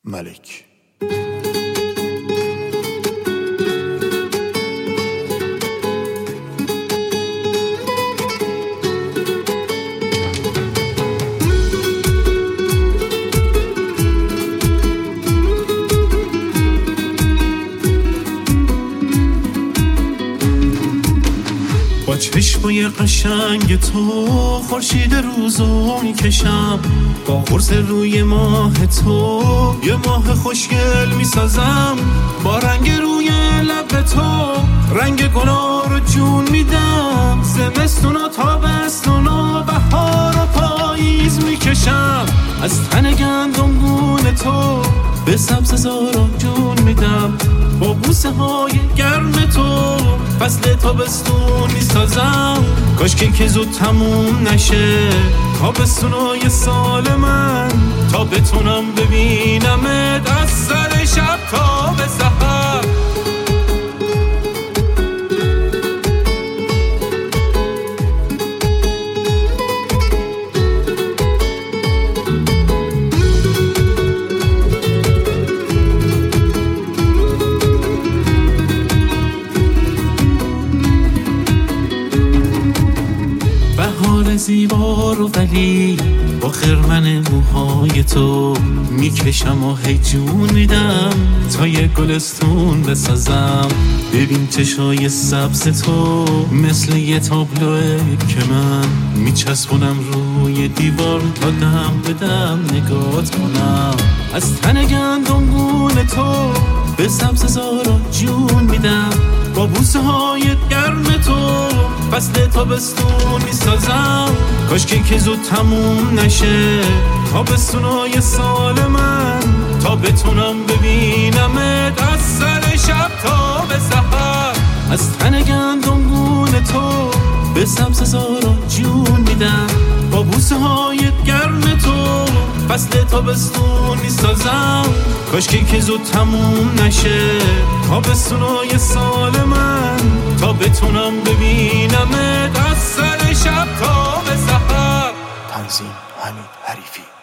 ملک. با چشمای قشنگ تو خورشید روزو میکشم، با قرص روی ماه تو یه ماه خوشگل میسازم، با رنگ روی لب تو رنگ گلا رو جون میدم، زمستون و تابستون و بهار و پاییز میکشم، از تن گندمگون تو به سبززارا جون میدم، با بوسه های گرم تو فصل تابستون میسازم، کاشکی که زود تموم نشه تابستونای سال من، تا بتونم ببینمت از سر شب تا به سحر. زیبا رو ولی با خرمن موهای تو میکشم و هی جون میدم، تا یه گلستون بسازم، ببین چشای سبز تو مثل یه تابلوه که من میچسبونم روی دیوار، تا دم به دم نگات کنم، از تن گندمگون تو به سبززارا جون میدم، با بوسه های گرم تو فصل تابستون میسازم، کاشکی که زود تموم نشه تابستونای سال من، تا بتونم ببینمت از سر شب تا به سحر، از تن گندمگون تو به سبززارا جون میدم، با بوسه های گرم تو فصل تابستون میسازم، کاشکی که زود تموم نشه تابستونای سال من، تا بتونم ببینمت از سر شب تا به سحر. تنظیم حمید حریفی.